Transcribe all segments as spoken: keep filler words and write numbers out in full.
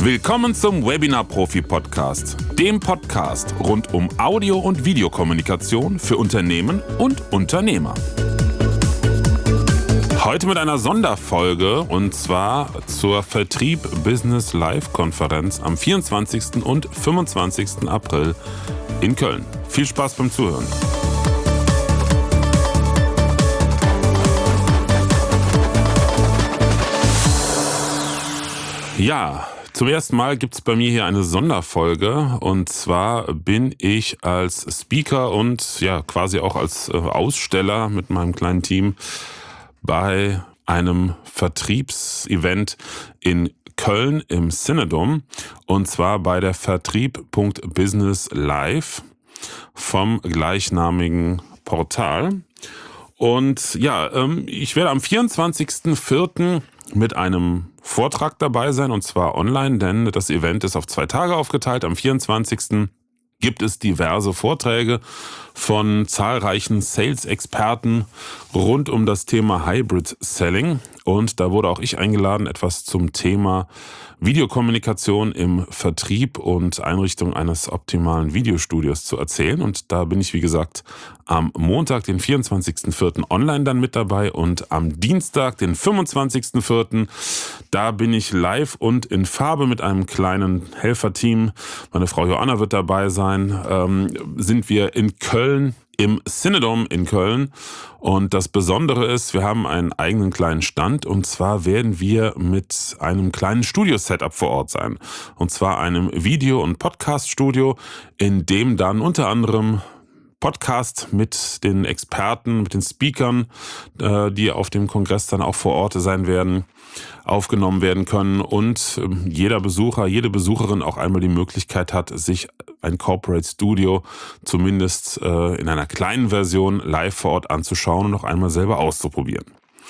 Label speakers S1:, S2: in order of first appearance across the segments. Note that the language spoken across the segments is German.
S1: Willkommen zum Webinar-Profi-Podcast, dem Podcast rund um Audio- und Videokommunikation für Unternehmen und Unternehmer. Heute mit einer Sonderfolge und zwar zur Vertrieb Business Live-Konferenz am vierundzwanzigsten und fünfundzwanzigsten April in Köln. Viel Spaß beim Zuhören. Ja, zum ersten Mal gibt es bei mir hier eine Sonderfolge und zwar bin ich als Speaker und ja quasi auch als äh, Aussteller mit meinem kleinen Team bei einem Vertriebsevent in Köln im Cinedom und zwar bei der Vertrieb.business live vom gleichnamigen Portal. Und ja, ähm, ich werde am vierundzwanzigsten vierten mit einem Vortrag dabei sein und zwar online, denn das Event ist auf zwei Tage aufgeteilt. Am vierundzwanzigsten gibt es diverse Vorträge von zahlreichen Sales-Experten rund um das Thema Hybrid Selling. Und da wurde auch ich eingeladen, etwas zum Thema Videokommunikation im Vertrieb und Einrichtung eines optimalen Videostudios zu erzählen. Und da bin ich, wie gesagt, am Montag, den vierundzwanzigsten vierten online dann mit dabei und am Dienstag, den fünfundzwanzigsten vierten da bin ich live und in Farbe mit einem kleinen Helferteam. Meine Frau Joanna wird dabei sein. Ähm, sind wir in Köln im Cinedom in Köln und das Besondere ist, wir haben einen eigenen kleinen Stand und zwar werden wir mit einem kleinen Studio-Setup vor Ort sein und zwar einem Video- und Podcast-Studio, in dem dann unter anderem Podcast mit den Experten, mit den Speakern, äh, die auf dem Kongress dann auch vor Ort sein werden, aufgenommen werden können und äh, jeder Besucher, jede Besucherin auch einmal die Möglichkeit hat, sich ein Corporate Studio zumindest äh, in einer kleinen Version live vor Ort anzuschauen und noch einmal selber auszuprobieren.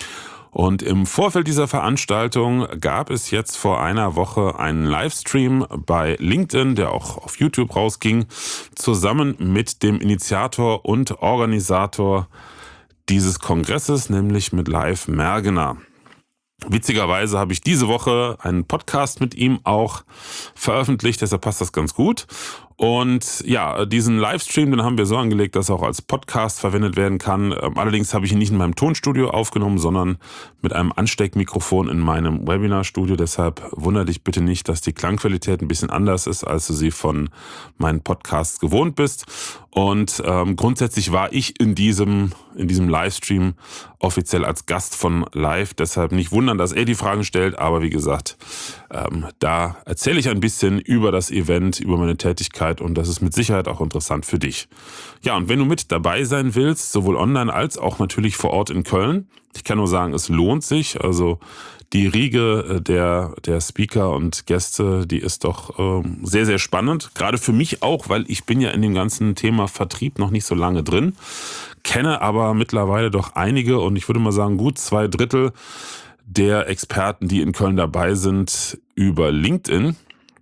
S1: Und im Vorfeld dieser Veranstaltung gab es jetzt vor einer Woche einen Livestream bei LinkedIn, der auch auf YouTube rausging, zusammen mit dem Initiator und Organisator dieses Kongresses, nämlich mit Live Mergener. Witzigerweise habe ich diese Woche einen Podcast mit ihm auch veröffentlicht, deshalb passt das ganz gut. Und ja, diesen Livestream, den haben wir so angelegt, dass er auch als Podcast verwendet werden kann. Allerdings habe ich ihn nicht in meinem Tonstudio aufgenommen, sondern mit einem Ansteckmikrofon in meinem Webinarstudio. Deshalb wundere dich bitte nicht, dass die Klangqualität ein bisschen anders ist, als du sie von meinen Podcasts gewohnt bist. Und ähm, grundsätzlich war ich in diesem, in diesem Livestream offiziell als Gast von Live. Deshalb nicht wundern, dass er die Fragen stellt. Aber wie gesagt, ähm, da erzähle ich ein bisschen über das Event, über meine Tätigkeit. Und das ist mit Sicherheit auch interessant für dich. Ja, und wenn du mit dabei sein willst, sowohl online als auch natürlich vor Ort in Köln, ich kann nur sagen, es lohnt sich. Also die Riege der, der Speaker und Gäste, die ist doch ähm, sehr, sehr spannend. Gerade für mich auch, weil ich bin ja in dem ganzen Thema Vertrieb noch nicht so lange drin, kenne aber mittlerweile doch einige und ich würde mal sagen, gut zwei Drittel der Experten, die in Köln dabei sind, über LinkedIn.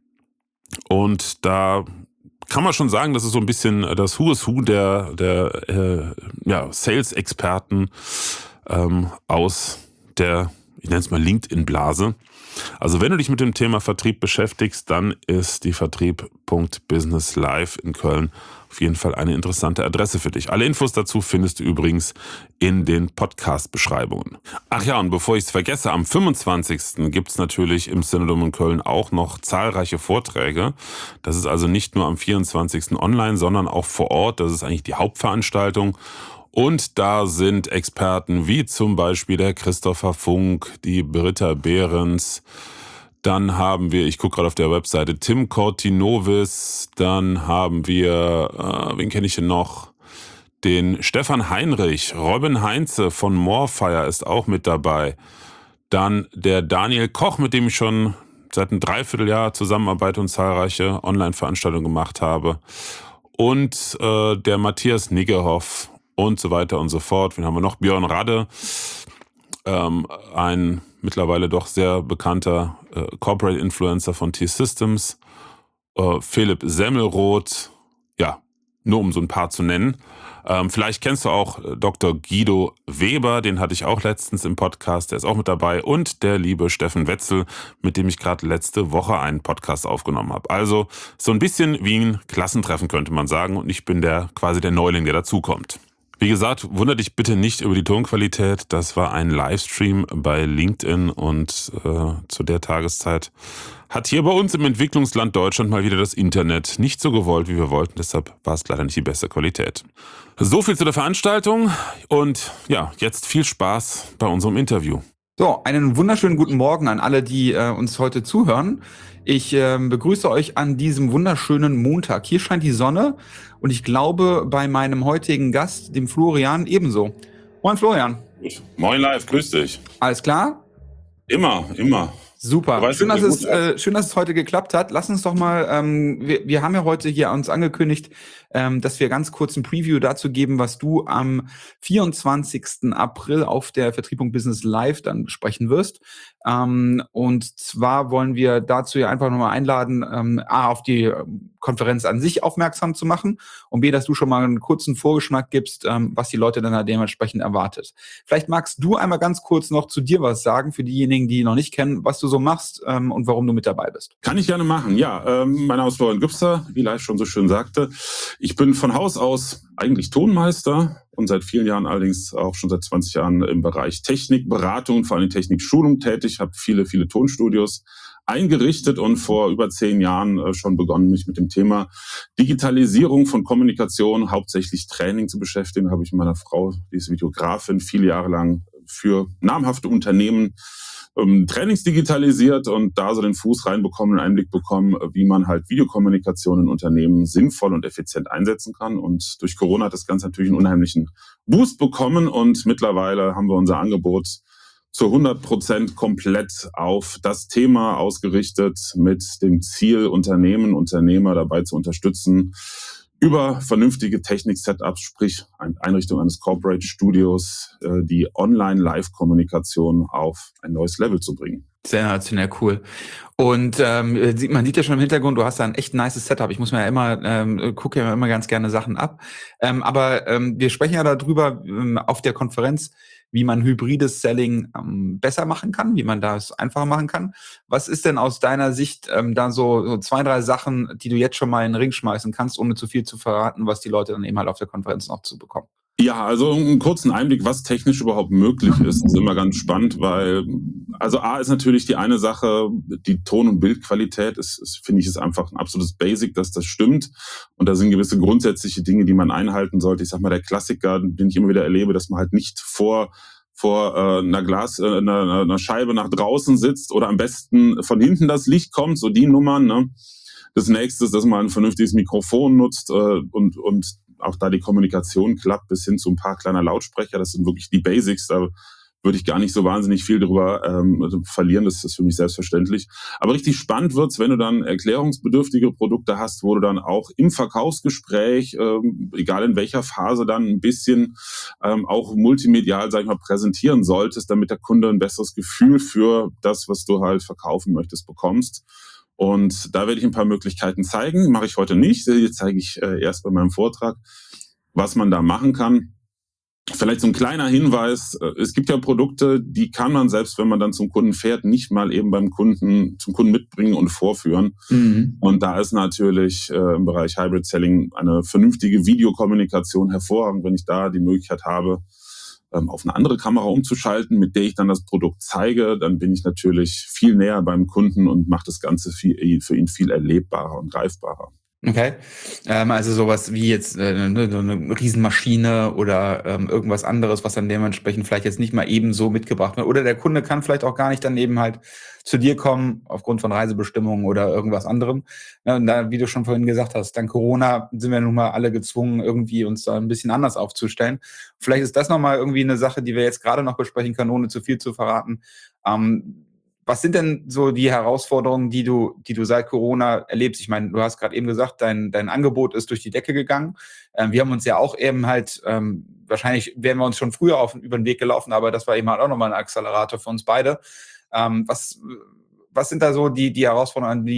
S1: Und da kann man schon sagen, das ist so ein bisschen das Who is Who der, der äh, ja, Sales-Experten ähm, aus der, ich nenne es mal LinkedIn-Blase. Also wenn du dich mit dem Thema Vertrieb beschäftigst, dann ist die Vertrieb.business live in Köln auf jeden Fall eine interessante Adresse für dich. Alle Infos dazu findest du übrigens in den Podcast-Beschreibungen. Ach ja, und bevor ich es vergesse, am fünfundzwanzigsten gibt es natürlich im Cinedom in Köln auch noch zahlreiche Vorträge. Das ist also nicht nur am vierundzwanzigsten online, sondern auch vor Ort. Das ist eigentlich die Hauptveranstaltung. Und da sind Experten wie zum Beispiel der Christopher Funk, die Britta Behrens. Dann haben wir, ich gucke gerade auf der Webseite, Tim Cortinovis. Dann haben wir, äh, wen kenne ich denn noch? Den Stefan Heinrich. Robin Heinze von Morefire ist auch mit dabei. Dann der Daniel Koch, mit dem ich schon seit einem Dreivierteljahr zusammenarbeite und zahlreiche Online-Veranstaltungen gemacht habe. Und äh, der Matthias Niggerhoff und so weiter und so fort. Wen haben wir noch? Björn Radde, ähm, ein mittlerweile doch sehr bekannter äh, Corporate Influencer von T-Systems. Äh, Philipp Semmelroth, ja, nur um so ein paar zu nennen. Ähm, vielleicht kennst du auch Doktor Guido Weber, den hatte ich auch letztens im Podcast, der ist auch mit dabei. Und der liebe Steffen Wetzel, mit dem ich gerade letzte Woche einen Podcast aufgenommen habe. Also so ein bisschen wie ein Klassentreffen, könnte man sagen. Und ich bin der quasi der Neuling, der dazukommt. Wie gesagt, wundere dich bitte nicht über die Tonqualität. Das war ein Livestream bei LinkedIn und äh, zu der Tageszeit hat hier bei uns im Entwicklungsland Deutschland mal wieder das Internet nicht so gewollt, wie wir wollten. Deshalb war es leider nicht die beste Qualität. So viel zu der Veranstaltung und ja, jetzt viel Spaß bei unserem Interview.
S2: So, einen wunderschönen guten Morgen an alle, die äh, uns heute zuhören. Ich äh, begrüße euch an diesem wunderschönen Montag. Hier scheint die Sonne und ich glaube bei meinem heutigen Gast, dem Florian, ebenso. Moin Florian.
S1: Moin live, grüß dich.
S2: Alles klar?
S1: Immer, immer.
S2: Super, schön dass, es, äh, schön, dass es heute geklappt hat. Lass uns doch mal, ähm, wir, wir haben ja heute hier uns angekündigt, ähm, dass wir ganz kurz ein Preview dazu geben, was du am vierundzwanzigsten April auf der Vertrieb Punkt Business Live dann besprechen wirst. Ähm, und zwar wollen wir dazu ja einfach nochmal einladen, ähm, A, auf die Konferenz an sich aufmerksam zu machen und B, dass du schon mal einen kurzen Vorgeschmack gibst, ähm, was die Leute dann da dementsprechend erwartet. Vielleicht magst du einmal ganz kurz noch zu dir was sagen, für diejenigen, die noch nicht kennen, was du so machst ähm, und warum du mit dabei bist.
S1: Kann ich gerne machen, ja. Ähm, mein Name ist Florian Gübster, wie Live schon so schön sagte. Ich bin von Haus aus eigentlich Tonmeister und seit vielen Jahren, allerdings auch schon seit zwanzig Jahren im Bereich Technik, Beratung und vor allem Technikschulung tätig, habe viele, viele Tonstudios eingerichtet und vor über zehn Jahren äh, schon begonnen, mich mit dem Thema Digitalisierung von Kommunikation, hauptsächlich Training zu beschäftigen. Habe ich mit meiner Frau, die ist Videografin, viele Jahre lang für namhafte Unternehmen ähm, Trainings digitalisiert und da so den Fuß reinbekommen, einen Einblick bekommen, wie man halt Videokommunikation in Unternehmen sinnvoll und effizient einsetzen kann. Und durch Corona hat das Ganze natürlich einen unheimlichen Boost bekommen und mittlerweile haben wir unser Angebot zu hundert Prozent komplett auf das Thema ausgerichtet, mit dem Ziel, Unternehmen, Unternehmer dabei zu unterstützen, über vernünftige Technik-Setups, sprich Einrichtung eines Corporate Studios, die Online-Live-Kommunikation auf ein neues Level zu bringen.
S2: Sensationell cool. Und ähm, man sieht ja schon im Hintergrund, du hast da ein echt nices Setup. Ich muss mir ja immer, ähm, gucke ja immer ganz gerne Sachen ab. Ähm, aber ähm, wir sprechen ja darüber ähm, auf der Konferenz, wie man hybrides Selling ähm, besser machen kann, wie man das einfacher machen kann. Was ist denn aus deiner Sicht ähm, da so, so zwei, drei Sachen, die du jetzt schon mal in den Ring schmeißen kannst, ohne zu viel zu verraten, was die Leute dann eben halt auf der Konferenz noch zu bekommen?
S1: Ja, also einen kurzen Einblick, was technisch überhaupt möglich ist, ist immer ganz spannend, weil, also A ist natürlich die eine Sache, die Ton- und Bildqualität ist, ist, finde ich, ist einfach ein absolutes Basic, dass das stimmt. Und da sind gewisse grundsätzliche Dinge, die man einhalten sollte. Ich sag mal, der Klassiker, den ich immer wieder erlebe, dass man halt nicht vor vor äh, einer Glas, äh, einer, einer Scheibe nach draußen sitzt oder am besten von hinten das Licht kommt, so die Nummern, ne? Das nächste ist, dass man ein vernünftiges Mikrofon nutzt äh, und, und auch da die Kommunikation klappt, bis hin zu ein paar kleiner Lautsprecher. Das sind wirklich die Basics. Da würde ich gar nicht so wahnsinnig viel drüber ähm, verlieren. Das ist für mich selbstverständlich. Aber richtig spannend wird's, wenn du dann erklärungsbedürftige Produkte hast, wo du dann auch im Verkaufsgespräch, ähm, egal in welcher Phase, dann ein bisschen ähm, auch multimedial, sag ich mal, präsentieren solltest, damit der Kunde ein besseres Gefühl für das, was du halt verkaufen möchtest, bekommst. Und da werde ich ein paar Möglichkeiten zeigen. Mache ich heute nicht. Jetzt zeige ich äh, erst bei meinem Vortrag, was man da machen kann. Vielleicht so ein kleiner Hinweis. Es gibt ja Produkte, die kann man, selbst wenn man dann zum Kunden fährt, nicht mal eben beim Kunden, zum Kunden mitbringen und vorführen. Mhm. Und da ist natürlich äh, im Bereich Hybrid Selling eine vernünftige Videokommunikation hervorragend, wenn ich da die Möglichkeit habe, auf eine andere Kamera umzuschalten, mit der ich dann das Produkt zeige, dann bin ich natürlich viel näher beim Kunden und mache das Ganze viel, für ihn viel erlebbarer und greifbarer.
S2: Okay, ähm, also sowas wie jetzt äh, ne, so eine Riesenmaschine oder ähm, irgendwas anderes, was dann dementsprechend vielleicht jetzt nicht mal eben so mitgebracht wird. Oder der Kunde kann vielleicht auch gar nicht dann eben halt zu dir kommen, aufgrund von Reisebestimmungen oder irgendwas anderem. Ja, und da, wie du schon vorhin gesagt hast, dank Corona sind wir nun mal alle gezwungen, irgendwie uns da ein bisschen anders aufzustellen. Vielleicht ist das nochmal irgendwie eine Sache, die wir jetzt gerade noch besprechen können, ohne zu viel zu verraten. Ähm, Was sind denn so die Herausforderungen, die du, die du seit Corona erlebst? Ich meine, du hast gerade eben gesagt, dein, dein Angebot ist durch die Decke gegangen. Ähm, wir haben uns ja auch eben halt, ähm, wahrscheinlich wären wir uns schon früher auf, über den Weg gelaufen, aber das war eben halt auch nochmal ein Accelerator für uns beide. Ähm, was, was sind da so die, die Herausforderungen, an die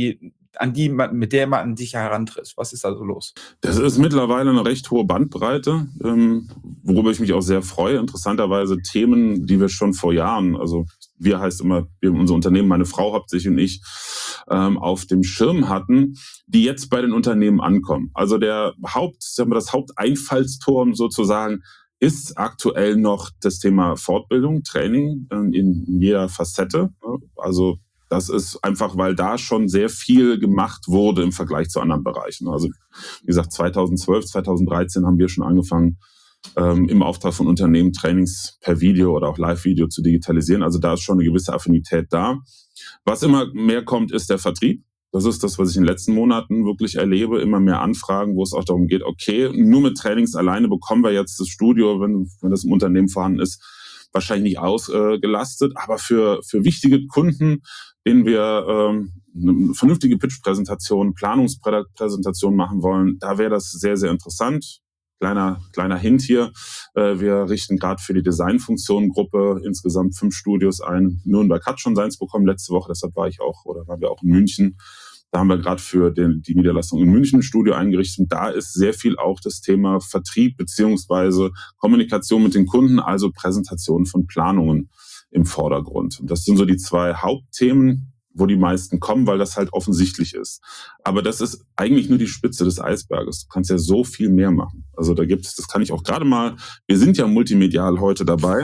S2: an die, mit der man an dich herantritt? Was ist da so los?
S1: Das ist mittlerweile eine recht hohe Bandbreite, ähm, worüber ich mich auch sehr freue. Interessanterweise Themen, die wir schon vor Jahren, also wir heißt immer, wir, unser Unternehmen, meine Frau hauptsächlich und ich, ähm, auf dem Schirm hatten, die jetzt bei den Unternehmen ankommen. Also der Haupt, sagen wir, das Haupteinfallstor sozusagen ist aktuell noch das Thema Fortbildung, Training äh, in jeder Facette. Also das ist einfach, weil da schon sehr viel gemacht wurde im Vergleich zu anderen Bereichen. Also wie gesagt, zweitausendzwölf, zweitausenddreizehn haben wir schon angefangen, ähm, im Auftrag von Unternehmen Trainings per Video oder auch Live-Video zu digitalisieren. Also da ist schon eine gewisse Affinität da. Was immer mehr kommt, ist der Vertrieb. Das ist das, was ich in den letzten Monaten wirklich erlebe. Immer mehr Anfragen, wo es auch darum geht, okay, nur mit Trainings alleine bekommen wir jetzt das Studio, wenn, wenn das im Unternehmen vorhanden ist, wahrscheinlich nicht ausgelastet. Aber für, für wichtige Kunden, denen wir ähm, eine vernünftige Pitch-Präsentation, Planungspräsentation machen wollen, da wäre das sehr, sehr interessant. Kleiner, kleiner Hint hier. Äh, wir richten gerade für die Designfunktionen-Gruppe insgesamt fünf Studios ein. Nürnberg hat schon seins bekommen letzte Woche, deshalb war ich auch, oder waren wir auch in München. Da haben wir gerade für den, die Niederlassung in München ein Studio eingerichtet. Und da ist sehr viel auch das Thema Vertrieb beziehungsweise Kommunikation mit den Kunden, also Präsentation von Planungen im Vordergrund. Und das sind so die zwei Hauptthemen, wo die meisten kommen, weil das halt offensichtlich ist. Aber das ist eigentlich nur die Spitze des Eisberges. Du kannst ja so viel mehr machen. Also da gibt es, das kann ich auch gerade mal, wir sind ja multimedial heute dabei,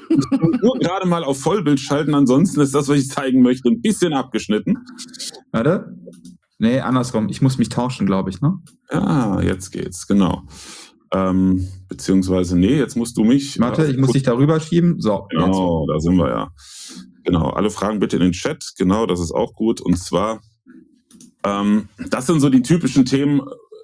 S1: nur gerade mal auf Vollbild schalten, ansonsten ist das, was ich zeigen möchte, ein bisschen abgeschnitten.
S2: Warte. Nee, andersrum. Ich muss mich tauschen, glaube ich, ne?
S1: Ah, jetzt geht's, genau. Ähm, beziehungsweise, nee, jetzt musst du mich...
S2: Warte, ich muss dich darüber schieben. So,
S1: genau, da sind wir ja. Genau, alle Fragen bitte in den Chat. Genau, das ist auch gut. Und zwar, ähm, das sind so die typischen Themen,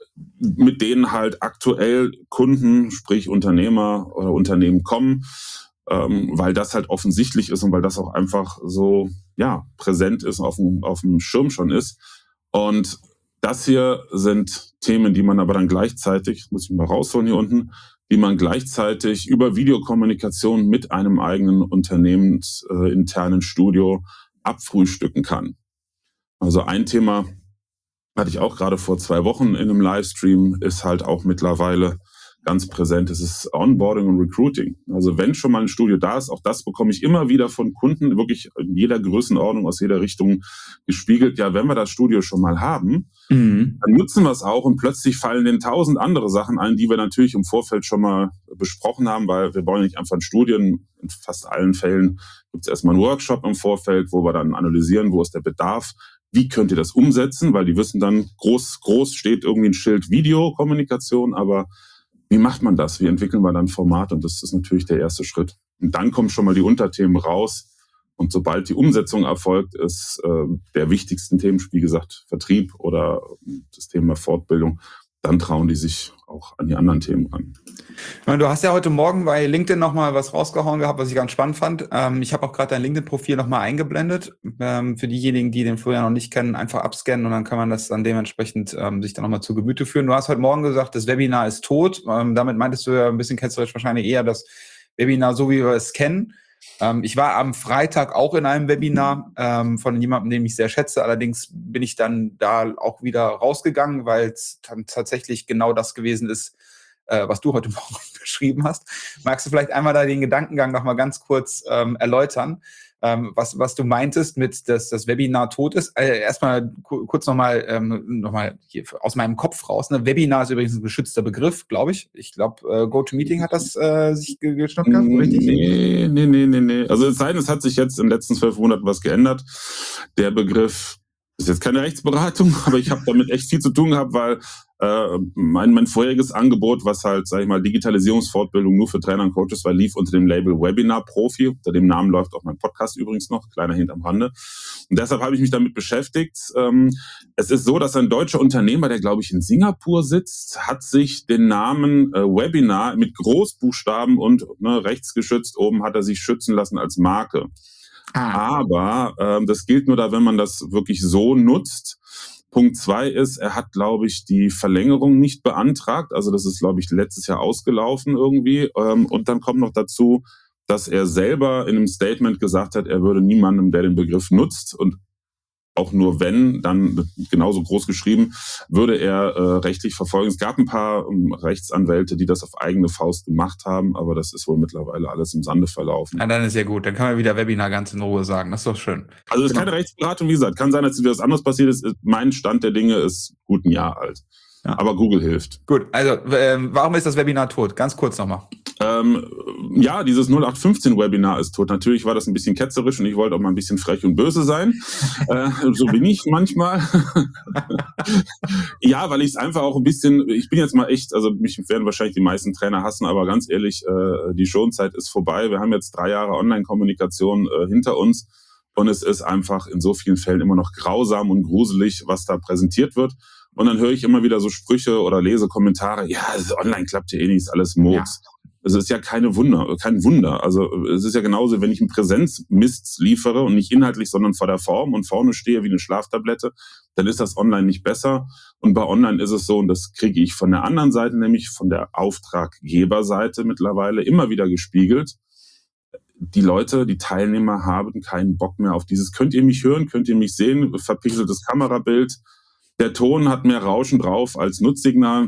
S1: mit denen halt aktuell Kunden, sprich Unternehmer oder Unternehmen kommen, ähm, weil das halt offensichtlich ist und weil das auch einfach so, ja, präsent ist, auf dem, auf dem Schirm schon ist. Und das hier sind Themen, die man aber dann gleichzeitig, muss ich mal rausholen hier unten, die man gleichzeitig über Videokommunikation mit einem eigenen unternehmensinternen Studio abfrühstücken kann. Also ein Thema hatte ich auch gerade vor zwei Wochen in einem Livestream, ist halt auch mittlerweile ganz präsent. Es ist Onboarding und Recruiting. Also wenn schon mal ein Studio da ist, auch das bekomme ich immer wieder von Kunden, wirklich in jeder Größenordnung, aus jeder Richtung gespiegelt. Ja, wenn wir das Studio schon mal haben, mhm. dann nutzen wir es auch und plötzlich fallen denen tausend andere Sachen ein, die wir natürlich im Vorfeld schon mal besprochen haben, weil wir bauen nicht einfach ein Studio. In fast allen Fällen gibt es erstmal einen Workshop im Vorfeld, wo wir dann analysieren, wo ist der Bedarf, wie könnt ihr das umsetzen, weil die wissen dann, groß, groß steht irgendwie ein Schild Videokommunikation, aber wie macht man das? Wie entwickeln wir dann ein Format? Und das ist natürlich der erste Schritt. Und dann kommen schon mal die Unterthemen raus. Und sobald die Umsetzung erfolgt, ist äh, der wichtigsten Themen, wie gesagt, Vertrieb oder das Thema Fortbildung, dann trauen die sich auch an die anderen Themen ran.
S2: Du hast ja heute Morgen bei LinkedIn nochmal was rausgehauen gehabt, was ich ganz spannend fand. Ähm, ich habe auch gerade dein LinkedIn-Profil nochmal eingeblendet. Ähm, für diejenigen, die den Florian noch nicht kennen, einfach abscannen und dann kann man das dann dementsprechend ähm, sich dann nochmal zu Gemüte führen. Du hast heute Morgen gesagt, das Webinar ist tot. Ähm, damit meintest du ja ein bisschen ketzerisch wahrscheinlich eher das Webinar, so wie wir es kennen. Ähm, ich war am Freitag auch in einem Webinar ähm, von jemandem, den ich sehr schätze. Allerdings bin ich dann da auch wieder rausgegangen, weil es dann tatsächlich genau das gewesen ist, äh, was du heute Morgen beschrieben hast. Magst du vielleicht einmal da den Gedankengang noch mal ganz kurz ähm, erläutern, ähm, was, was du meintest mit, dass das Webinar tot ist? Äh, erstmal ku- kurz noch mal, ähm, noch mal hier aus meinem Kopf raus. Ne? Webinar ist übrigens ein geschützter Begriff, glaube ich. Ich glaube, äh, GoToMeeting hat das äh, sich ge- geschnappt gehabt, richtig?
S1: Nee, nee, nee, nee, nee. Also es sei denn, es hat sich jetzt in den letzten zwölf Monaten was geändert. Der Begriff ist jetzt keine Rechtsberatung, aber ich habe damit echt viel zu tun gehabt, weil äh, mein, mein vorheriges Angebot, was halt, sag ich mal, Digitalisierungsfortbildung nur für Trainer und Coaches war, lief unter dem Label Webinar Profi. Unter dem Namen läuft auch mein Podcast übrigens noch, kleiner Hint am Rande. Und deshalb habe ich mich damit beschäftigt. Ähm, es ist so, dass ein deutscher Unternehmer, der, glaube ich, in Singapur sitzt, hat sich den Namen äh, Webinar mit Großbuchstaben und ne, rechtsgeschützt oben hat er sich schützen lassen als Marke. Ah. Aber ähm, das gilt nur da, wenn man das wirklich so nutzt. Punkt zwei ist, er hat, glaube ich, die Verlängerung nicht beantragt. Also das ist, glaube ich, letztes Jahr ausgelaufen irgendwie. Ähm, und dann kommt noch dazu, dass er selber in einem Statement gesagt hat, er würde niemandem, der den Begriff nutzt und auch nur wenn, dann genauso groß geschrieben, würde er äh, rechtlich verfolgen. Es gab ein paar ähm, Rechtsanwälte, die das auf eigene Faust gemacht haben, aber das ist wohl mittlerweile alles im Sande verlaufen.
S2: Ja, dann ist ja gut. Dann kann man wieder Webinar ganz in Ruhe sagen. Das ist doch schön.
S1: Also es ist
S2: Genau.
S1: keine Rechtsberatung, wie gesagt. Kann sein, dass wieder was anderes passiert ist. Mein Stand der Dinge ist gut ein Jahr alt. Ja. Aber Google hilft.
S2: Gut, also ähm, warum ist das Webinar tot? Ganz kurz nochmal.
S1: Ähm, ja, dieses null acht fünfzehn Webinar ist tot. Natürlich war das ein bisschen ketzerisch und ich wollte auch mal ein bisschen frech und böse sein. äh, so bin ich manchmal. Ja, weil ich es einfach auch ein bisschen, ich bin jetzt mal echt, also mich werden wahrscheinlich die meisten Trainer hassen, aber ganz ehrlich, äh, die Schonzeit ist vorbei. Wir haben jetzt drei Jahre Online-Kommunikation äh, hinter uns und es ist einfach in so vielen Fällen immer noch grausam und gruselig, was da präsentiert wird. Und dann höre ich immer wieder so Sprüche oder lese Kommentare, ja, online klappt ja eh nicht, ist alles Murks. Ja. Es ist ja keine Wunder, kein Wunder. Also es ist ja genauso, wenn ich einen Präsenzmist liefere und nicht inhaltlich, sondern vor der Form und vorne stehe wie eine Schlaftablette, dann ist das online nicht besser. Und bei online ist es so, und das kriege ich von der anderen Seite, nämlich von der Auftraggeberseite mittlerweile immer wieder gespiegelt. Die Leute, die Teilnehmer haben keinen Bock mehr auf dieses, könnt ihr mich hören, könnt ihr mich sehen, verpixeltes Kamerabild. Der Ton hat mehr Rauschen drauf als Nutzsignal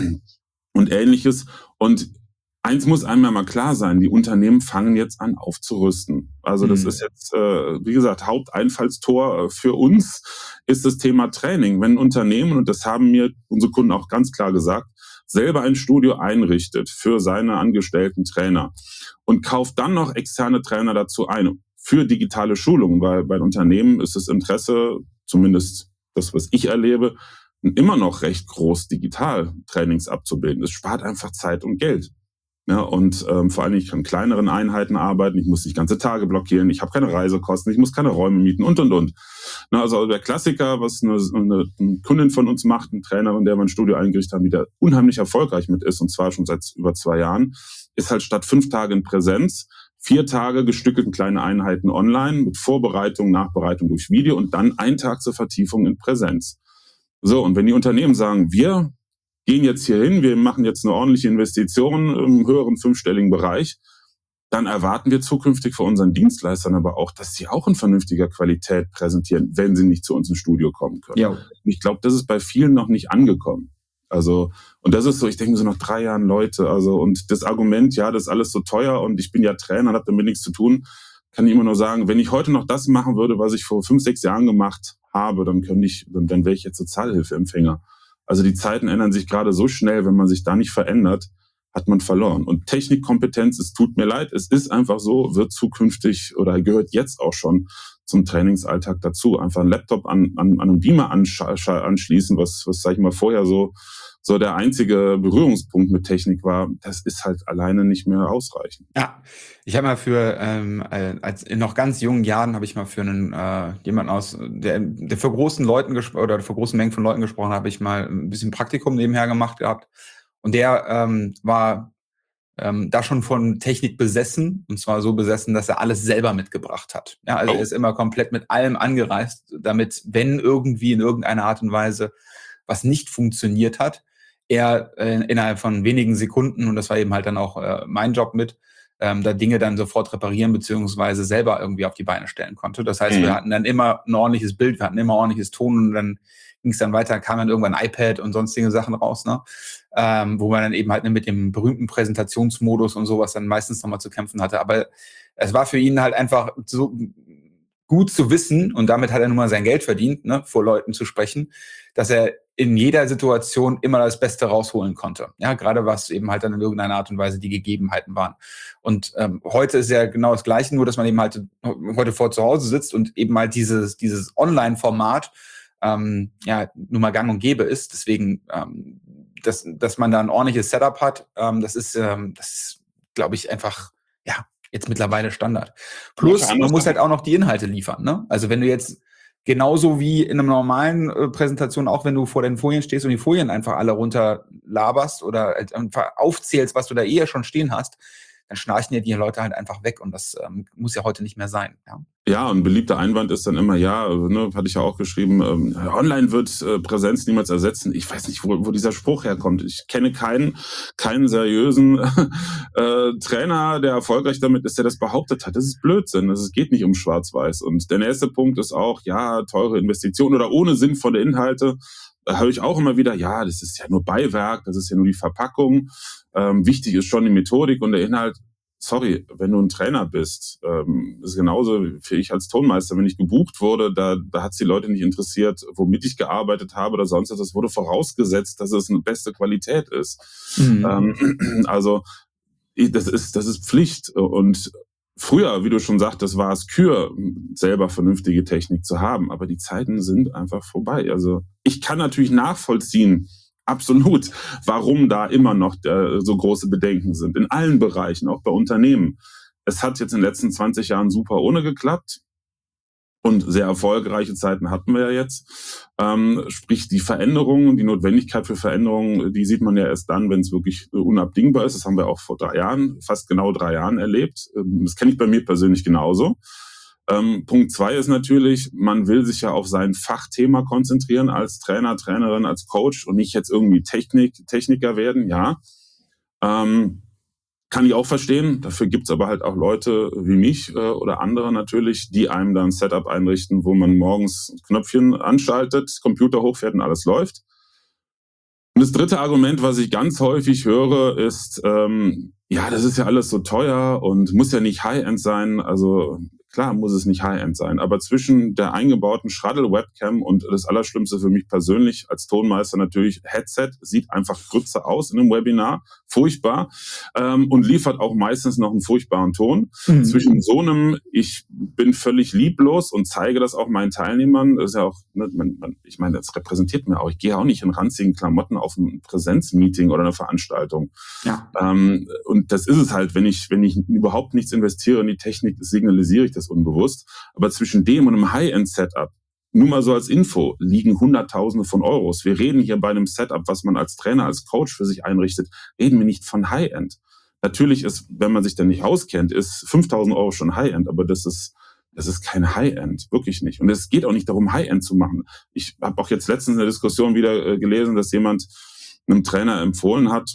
S1: und Ähnliches. Und eins muss einem mal klar sein, die Unternehmen fangen jetzt an aufzurüsten. Also das mhm. ist jetzt, äh, wie gesagt, Haupteinfallstor für uns ist das Thema Training. Wenn ein Unternehmen, und das haben mir unsere Kunden auch ganz klar gesagt, selber ein Studio einrichtet für seine angestellten Trainer und kauft dann noch externe Trainer dazu ein für digitale Schulungen, weil bei Unternehmen ist das Interesse, zumindest das, was ich erlebe, immer noch recht groß, digital Trainings abzubilden. Es spart einfach Zeit und Geld. Ja, und ähm, vor allem, ich kann in kleineren Einheiten arbeiten, ich muss nicht ganze Tage blockieren, ich habe keine Reisekosten, ich muss keine Räume mieten und, und, und. Na, also der Klassiker, was eine, eine, eine Kundin von uns macht, eine Trainerin, der wir ein Studio eingerichtet haben, die da unheimlich erfolgreich mit ist, und zwar schon seit über zwei Jahren, ist halt statt fünf Tage in Präsenz, vier Tage gestückelt in kleine Einheiten online mit Vorbereitung, Nachbereitung durch Video und dann ein Tag zur Vertiefung in Präsenz. So, und wenn die Unternehmen sagen, wir gehen jetzt hier hin, wir machen jetzt eine ordentliche Investition im höheren fünfstelligen Bereich, dann erwarten wir zukünftig von unseren Dienstleistern aber auch, dass sie auch in vernünftiger Qualität präsentieren, wenn sie nicht zu uns ins Studio kommen können. Ja. Ich glaube, das ist bei vielen noch nicht angekommen. Also, und das ist so, ich denke so nach drei Jahren Leute, also, und das Argument, ja, das ist alles so teuer und ich bin ja Trainer, habe damit nichts zu tun, kann ich immer nur sagen, wenn ich heute noch das machen würde, was ich vor fünf, sechs Jahren gemacht habe, dann könnte ich, dann, dann wäre ich jetzt Sozialhilfeempfänger. Also die Zeiten ändern sich gerade so schnell, wenn man sich da nicht verändert, hat man verloren. Und Technikkompetenz, es tut mir leid, es ist einfach so, wird zukünftig oder gehört jetzt auch schon zum Trainingsalltag dazu. Einfach einen Laptop an, an, an einen Beamer anschließen, was, was sag ich mal, vorher so, so der einzige Berührungspunkt mit Technik war, das ist halt alleine nicht mehr ausreichend.
S2: Ja, ich habe mal für, ähm, als in noch ganz jungen Jahren habe ich mal für einen äh, jemanden aus, der, der für großen Leuten gesprochen oder für großen Mengen von Leuten gesprochen, habe ich mal ein bisschen Praktikum nebenher gemacht gehabt. Und der ähm, war ähm, da schon von Technik besessen, und zwar so besessen, dass er alles selber mitgebracht hat. Ja, also oh. er ist immer komplett mit allem angereist, damit, wenn irgendwie in irgendeiner Art und Weise was nicht funktioniert hat, er äh, innerhalb von wenigen Sekunden, und das war eben halt dann auch äh, mein Job mit, ähm, da Dinge dann sofort reparieren beziehungsweise selber irgendwie auf die Beine stellen konnte. Das heißt, mhm. wir hatten dann immer ein ordentliches Bild, wir hatten immer ordentliches Ton, und dann ging es dann weiter, kam dann irgendwann ein iPad und sonstige Sachen raus, ne? Ähm, wo man dann eben halt mit dem berühmten Präsentationsmodus und sowas dann meistens nochmal zu kämpfen hatte. Aber es war für ihn halt einfach so gut zu wissen, und damit hat er nun mal sein Geld verdient, ne, vor Leuten zu sprechen, dass er in jeder Situation immer das Beste rausholen konnte. Ja, gerade was eben halt dann in irgendeiner Art und Weise die Gegebenheiten waren. Und ähm, heute ist ja genau das Gleiche, nur dass man eben halt heute vor zu Hause sitzt und eben halt dieses, dieses Online-Format ähm, ja nun mal gang und gäbe ist. Deswegen, ähm, dass, dass man da ein ordentliches Setup hat, ähm, das ist, ähm, das ist, glaube ich, einfach, ja, jetzt mittlerweile Standard. Plus, man muss halt auch noch die Inhalte liefern, ne? Also wenn du jetzt genauso wie in einer normalen äh, Präsentation, auch wenn du vor den Folien stehst und die Folien einfach alle runter laberst oder einfach aufzählst, was du da eher schon stehen hast, dann schnarchen ja die Leute halt einfach weg und das ähm, muss ja heute nicht mehr sein. Ja,
S1: ja, und ein beliebter Einwand ist dann immer, ja, ne, hatte ich ja auch geschrieben, ähm, online wird äh, Präsenz niemals ersetzen. Ich weiß nicht, wo, wo dieser Spruch herkommt. Ich kenne keinen, keinen seriösen äh, Trainer, der erfolgreich damit ist, der das behauptet hat. Das ist Blödsinn. Es geht nicht um Schwarz-Weiß. Und der nächste Punkt ist auch, ja, teure Investitionen oder ohne sinnvolle Inhalte. Da höre ich auch immer wieder, ja, das ist ja nur Beiwerk, das ist ja nur die Verpackung. Ähm, wichtig ist schon die Methodik und der Inhalt. Sorry, wenn du ein Trainer bist, ähm, das ist genauso wie ich als Tonmeister, wenn ich gebucht wurde, da, da hat es die Leute nicht interessiert, womit ich gearbeitet habe oder sonst was. Es wurde vorausgesetzt, dass es eine beste Qualität ist. Mhm. Ähm, also das ist, das ist Pflicht. Und früher, wie du schon sagtest, war es Kür, selber vernünftige Technik zu haben. Aber die Zeiten sind einfach vorbei. Also ich kann natürlich nachvollziehen, absolut, warum da immer noch äh, so große Bedenken sind. In allen Bereichen, auch bei Unternehmen. Es hat jetzt in den letzten zwanzig Jahren super ohne geklappt. Und sehr erfolgreiche Zeiten hatten wir ja jetzt. Ähm, sprich, die Veränderungen, die Notwendigkeit für Veränderungen, die sieht man ja erst dann, wenn es wirklich unabdingbar ist. Das haben wir auch vor drei Jahren, fast genau drei Jahren erlebt. Das kenne ich bei mir persönlich genauso. Ähm, Punkt zwei ist natürlich, man will sich ja auf sein Fachthema konzentrieren als Trainer, Trainerin, als Coach und nicht jetzt irgendwie Technik, Techniker werden, ja. Ähm, Kann ich auch verstehen. Dafür gibt's aber halt auch Leute wie mich äh, oder andere natürlich, die einem dann ein Setup einrichten, wo man morgens ein Knöpfchen anschaltet, Computer hochfährt und alles läuft. Und das dritte Argument, was ich ganz häufig höre, ist, ähm, ja, das ist ja alles so teuer und muss ja nicht High-End sein. Also klar muss es nicht High-End sein, aber zwischen der eingebauten Schraddel-Webcam und das Allerschlimmste für mich persönlich als Tonmeister natürlich, Headset sieht einfach grütze aus in einem Webinar, furchtbar, ähm, und liefert auch meistens noch einen furchtbaren Ton. Mhm. Zwischen so einem, ich bin völlig lieblos und zeige das auch meinen Teilnehmern, das ist ja auch, ne, man, man, ich meine, das repräsentiert mir auch, ich gehe auch nicht in ranzigen Klamotten auf ein Präsenzmeeting oder eine Veranstaltung. Ja. Ähm, und das ist es halt, wenn ich, wenn ich überhaupt nichts investiere in die Technik, signalisiere ich das unbewusst. Aber zwischen dem und einem High-End-Setup, nur mal so als Info, liegen Hunderttausende von Euros. Wir reden hier bei einem Setup, was man als Trainer, als Coach für sich einrichtet, reden wir nicht von High-End. Natürlich ist, wenn man sich da nicht auskennt, ist fünftausend Euro schon High-End, aber das ist, das ist kein High-End, wirklich nicht. Und es geht auch nicht darum, High-End zu machen. Ich habe auch jetzt letztens in der Diskussion wieder äh, gelesen, dass jemand einem Trainer empfohlen hat,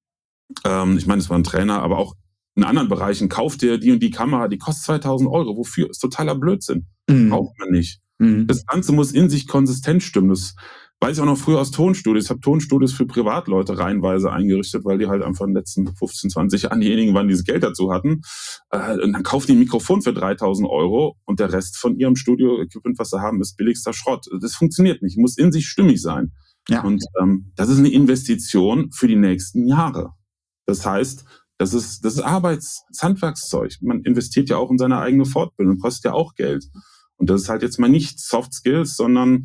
S1: ähm, ich meine, es war ein Trainer, aber auch in anderen Bereichen, kauft dir die und die Kamera, die kostet zweitausend Euro. Wofür? Ist totaler Blödsinn. Mhm. Braucht man nicht. Mhm. Das Ganze muss in sich konsistent stimmen. Das weiß ich auch noch früher aus Tonstudios. Ich habe Tonstudios für Privatleute reihenweise eingerichtet, weil die halt einfach in den letzten fünfzehn, zwanzig Jahren diejenigen waren, die das Geld dazu hatten. Äh, und dann kaufen die ein Mikrofon für dreitausend Euro und der Rest von ihrem Studio-Equipment, was sie haben, ist billigster Schrott. Das funktioniert nicht. Muss in sich stimmig sein. Ja. Und ähm, das ist eine Investition für die nächsten Jahre. Das heißt, das ist, das ist Arbeits-, das Handwerkszeug. Man investiert ja auch in seine eigene Fortbildung, kostet ja auch Geld. Und das ist halt jetzt mal nicht Soft Skills, sondern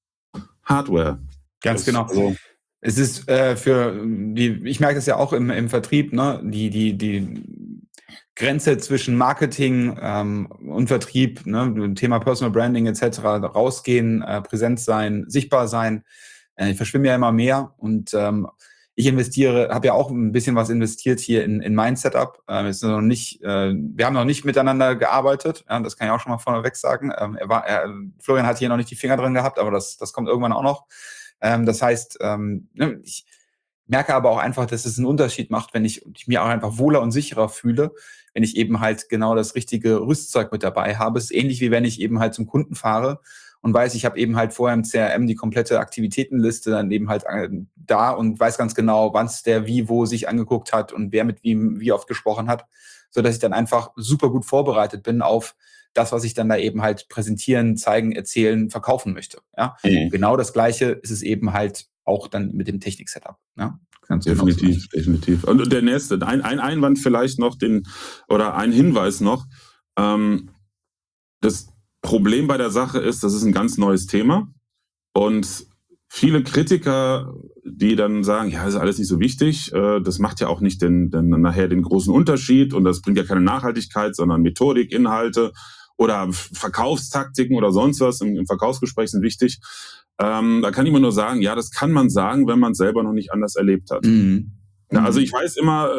S1: Hardware.
S2: Ganz das, genau. Also, es ist äh, für die, ich merke das ja auch im, im Vertrieb, ne, die, die, die Grenze zwischen Marketing ähm, und Vertrieb, ne, Thema Personal Branding et cetera, rausgehen, äh, präsent sein, sichtbar sein, äh, verschwimmen ja immer mehr und ähm, ich investiere, habe ja auch ein bisschen was investiert hier in, in mein Setup. Ähm, ist noch nicht, äh, wir haben noch nicht miteinander gearbeitet, ja, das kann ich auch schon mal vorneweg sagen. Ähm, er war, er, Florian hat hier noch nicht die Finger drin gehabt, aber das, das kommt irgendwann auch noch. Ähm, das heißt, ähm, ich merke aber auch einfach, dass es einen Unterschied macht, wenn ich, ich mir auch einfach wohler und sicherer fühle, wenn ich eben halt genau das richtige Rüstzeug mit dabei habe. Es ist ähnlich wie wenn ich eben halt zum Kunden fahre und weiß, ich habe eben halt vorher im C R M die komplette Aktivitätenliste dann eben halt da und weiß ganz genau, wann es der wie wo sich angeguckt hat und wer mit wem wie oft gesprochen hat, so dass ich dann einfach super gut vorbereitet bin auf das, was ich dann da eben halt präsentieren, zeigen, erzählen, verkaufen möchte. Ja? Mhm. Genau das Gleiche ist es eben halt auch dann mit dem Technik-Setup. Ja?
S1: Ganz definitiv, genau. definitiv. Und der nächste, ein, ein Einwand vielleicht noch, den oder ein Hinweis noch. Ähm, das Problem bei der Sache ist, das ist ein ganz neues Thema und viele Kritiker, die dann sagen, ja, das ist alles nicht so wichtig, äh, das macht ja auch nicht den, den, nachher den großen Unterschied und das bringt ja keine Nachhaltigkeit, sondern Methodik, Inhalte oder Verkaufstaktiken oder sonst was im, im Verkaufsgespräch sind wichtig. Ähm, da kann ich mir nur sagen, ja, das kann man sagen, wenn man es selber noch nicht anders erlebt hat. Mhm. Ja, also ich weiß immer,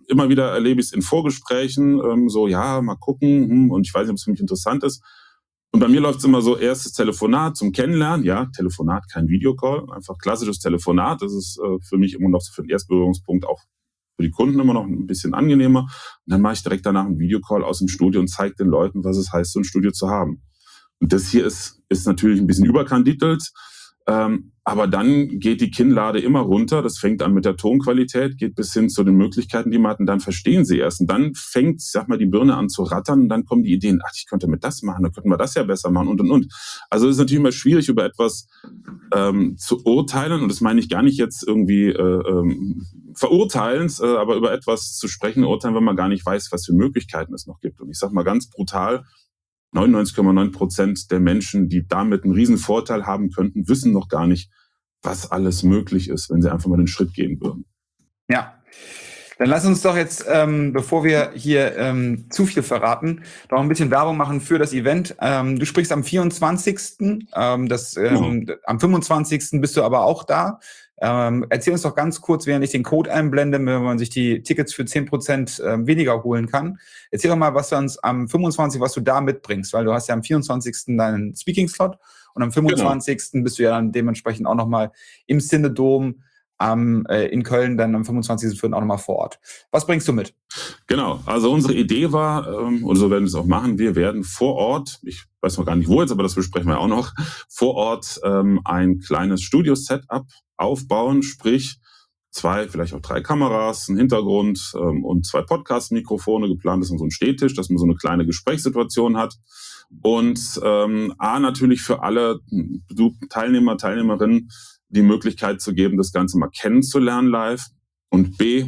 S1: immer wieder erlebe ich es in Vorgesprächen, ähm, so, ja, mal gucken, hm, und ich weiß nicht, ob es für mich interessant ist. Und bei mir läuft es immer so, erstes Telefonat zum Kennenlernen, ja, Telefonat, kein Videocall, einfach klassisches Telefonat. Das ist äh, für mich immer noch so für den Erstberührungspunkt auch für die Kunden immer noch ein bisschen angenehmer. Und dann mache ich direkt danach einen Videocall aus dem Studio und zeige den Leuten, was es heißt, so ein Studio zu haben. Und das hier ist, ist natürlich ein bisschen überkandidelt, ähm, aber dann geht die Kinnlade immer runter. Das fängt an mit der Tonqualität, geht bis hin zu den Möglichkeiten, die man hat. Und dann verstehen sie erst. Und dann fängt, sag mal, die Birne an zu rattern. Und dann kommen die Ideen, ach, ich könnte mit das machen, dann könnten wir das ja besser machen und, und, und. Also es ist natürlich immer schwierig, über etwas ähm, zu urteilen. Und das meine ich gar nicht jetzt irgendwie äh, ähm, verurteilend, äh, aber über etwas zu sprechen, urteilen, wenn man gar nicht weiß, was für Möglichkeiten es noch gibt. Und ich sage mal ganz brutal, neunundneunzig Komma neun Prozent der Menschen, die damit einen riesen Vorteil haben könnten, wissen noch gar nicht, was alles möglich ist, wenn sie einfach mal den Schritt gehen würden.
S2: Ja, dann lass uns doch jetzt, ähm, bevor wir hier ähm, zu viel verraten, noch ein bisschen Werbung machen für das Event. Ähm, du sprichst am vierundzwanzigsten Ähm, das, ähm, ja. Am fünfundzwanzigsten bist du aber auch da. Ähm, erzähl uns doch ganz kurz, während ich den Code einblende, wenn man sich die Tickets für zehn Prozent äh, weniger holen kann. Erzähl doch mal, was du uns am fünfundzwanzigsten was du da mitbringst, weil du hast ja am vierundzwanzigsten deinen Speaking-Slot und am fünfundzwanzigsten Genau. bist du ja dann dementsprechend auch nochmal im Cinedom am, äh, in Köln, dann am fünfundzwanzigsten vierten auch nochmal vor Ort. Was bringst du mit?
S1: Genau, also unsere Idee war, ähm, und so werden wir es auch machen, wir werden vor Ort, ich weiß noch gar nicht wo jetzt, aber das besprechen wir auch noch, vor Ort ähm, ein kleines Studio-Setup aufbauen, sprich zwei, vielleicht auch drei Kameras, ein Hintergrund ähm, und zwei Podcast-Mikrofone. Geplant ist so ein Stehtisch, dass man so eine kleine Gesprächssituation hat. Und ähm, A, natürlich für alle Teilnehmer, Teilnehmerinnen die Möglichkeit zu geben, das Ganze mal kennenzulernen live. Und B,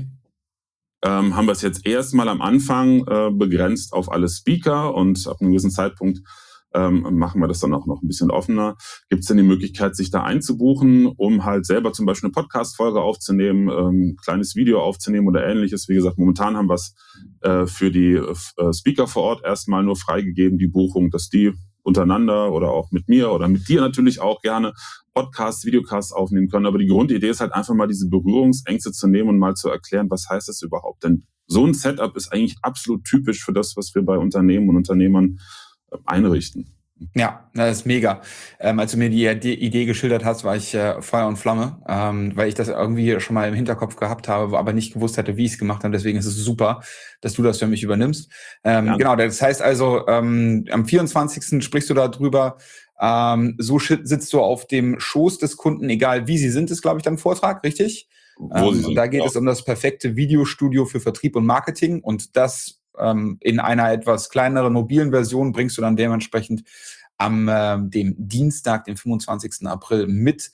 S1: ähm, haben wir es jetzt erstmal am Anfang äh, begrenzt auf alle Speaker und ab einem gewissen Zeitpunkt ähm, machen wir das dann auch noch ein bisschen offener. Gibt es denn die Möglichkeit, sich da einzubuchen, um halt selber zum Beispiel eine Podcast-Folge aufzunehmen, ähm, kleines Video aufzunehmen oder ähnliches. Wie gesagt, momentan haben wir es äh, für die äh, Speaker vor Ort erstmal nur freigegeben, die Buchung, dass die untereinander oder auch mit mir oder mit dir natürlich auch gerne Podcasts, Videocasts aufnehmen können. Aber die Grundidee ist halt einfach mal diese Berührungsängste zu nehmen und mal zu erklären, was heißt das überhaupt? Denn so ein Setup ist eigentlich absolut typisch für das, was wir bei Unternehmen und Unternehmern einrichten.
S2: Ja, das ist mega. Ähm, als du mir die, die Idee geschildert hast, war ich äh, Feuer und Flamme, ähm, weil ich das irgendwie schon mal im Hinterkopf gehabt habe, aber nicht gewusst hatte, wie ich es gemacht habe. Deswegen ist es super, dass du das für mich übernimmst. Ähm, ja. Genau, das heißt also, ähm, am vierundzwanzigsten sprichst du darüber, ähm, so sitzt du auf dem Schoß des Kunden, egal wie sie sind, ist, glaube ich, dein Vortrag, richtig?
S1: Wo
S2: ähm,
S1: sie sind,
S2: da geht
S1: ja.
S2: es um das perfekte Videostudio für Vertrieb und Marketing und das in einer etwas kleineren mobilen Version bringst du dann dementsprechend am äh, dem Dienstag, den fünfundzwanzigsten April mit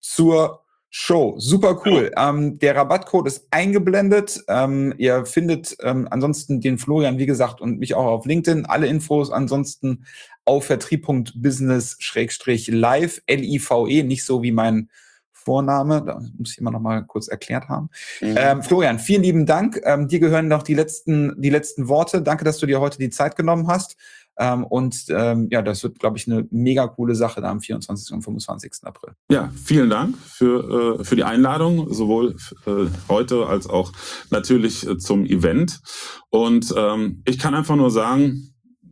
S2: zur Show. Super cool. Ja. Ähm, der Rabattcode ist eingeblendet. Ähm, ihr findet ähm, ansonsten den Florian, wie gesagt, und mich auch auf LinkedIn. Alle Infos ansonsten auf vertrieb punkt business live, L I V E, nicht so wie mein Vorname, da muss ich immer noch mal kurz erklärt haben. Mhm. Ähm, Florian, vielen lieben Dank. Ähm, dir gehören noch die letzten, die letzten Worte. Danke, dass du dir heute die Zeit genommen hast. Ähm, und ähm, ja, das wird, glaube ich, eine mega coole Sache da am vierundzwanzigsten und fünfundzwanzigsten April.
S1: Ja, vielen Dank für, äh, für die Einladung, sowohl äh, heute als auch natürlich äh, zum Event. Und ähm, ich kann einfach nur sagen,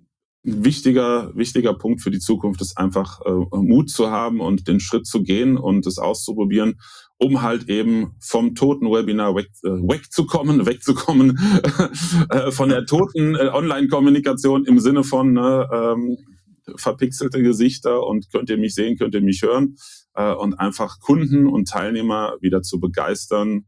S1: ein wichtiger, wichtiger Punkt für die Zukunft ist einfach äh, Mut zu haben und den Schritt zu gehen und es auszuprobieren, um halt eben vom toten Webinar weg, äh, wegzukommen, wegzukommen äh, von der toten äh, Online-Kommunikation im Sinne von äh, ähm, verpixelte Gesichter und könnt ihr mich sehen, könnt ihr mich hören äh, und einfach Kunden und Teilnehmer wieder zu begeistern,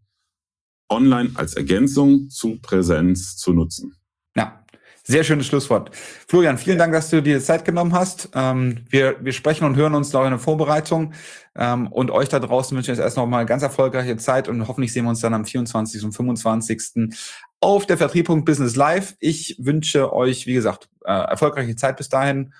S1: online als Ergänzung zu Präsenz zu nutzen.
S2: Ja. Sehr schönes Schlusswort. Florian, vielen Dank, dass du dir Zeit genommen hast. Ähm, wir, wir sprechen und hören uns noch in der Vorbereitung. Ähm, und euch da draußen wünsche ich jetzt erst noch mal ganz erfolgreiche Zeit und hoffentlich sehen wir uns dann am vierundzwanzigsten und fünfundzwanzigsten auf der vertrieb punkt business live. Ich wünsche euch, wie gesagt, äh, erfolgreiche Zeit bis dahin.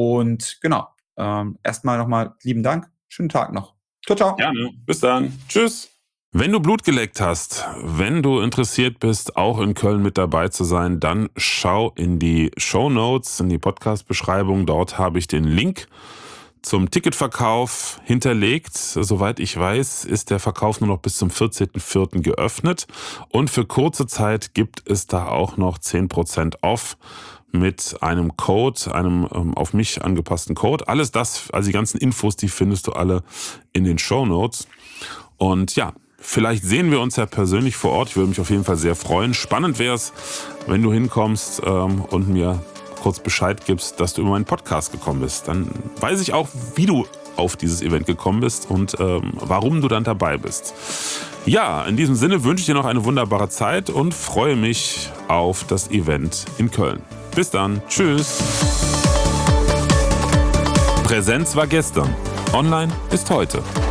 S2: Und genau, ähm, erstmal nochmal lieben Dank. Schönen Tag noch. Ciao, ciao.
S1: Gerne. Bis dann. Tschüss. Wenn du Blut geleckt hast, wenn du interessiert bist, auch in Köln mit dabei zu sein, dann schau in die Shownotes, in die Podcast-Beschreibung. Dort habe ich den Link zum Ticketverkauf hinterlegt. Soweit ich weiß, ist der Verkauf nur noch bis zum vierzehnten vierten geöffnet. Und für kurze Zeit gibt es da auch noch zehn Prozent off mit einem Code, einem ähm, auf mich angepassten Code. Alles das, also die ganzen Infos, die findest du alle in den Shownotes. Und ja, vielleicht sehen wir uns ja persönlich vor Ort. Ich würde mich auf jeden Fall sehr freuen. Spannend wäre es, wenn du hinkommst ähm, und mir kurz Bescheid gibst, dass du über meinen Podcast gekommen bist. Dann weiß ich auch, wie du auf dieses Event gekommen bist und ähm, warum du dann dabei bist. Ja, in diesem Sinne wünsche ich dir noch eine wunderbare Zeit und freue mich auf das Event in Köln. Bis dann. Tschüss. Präsenz war gestern. Online ist heute.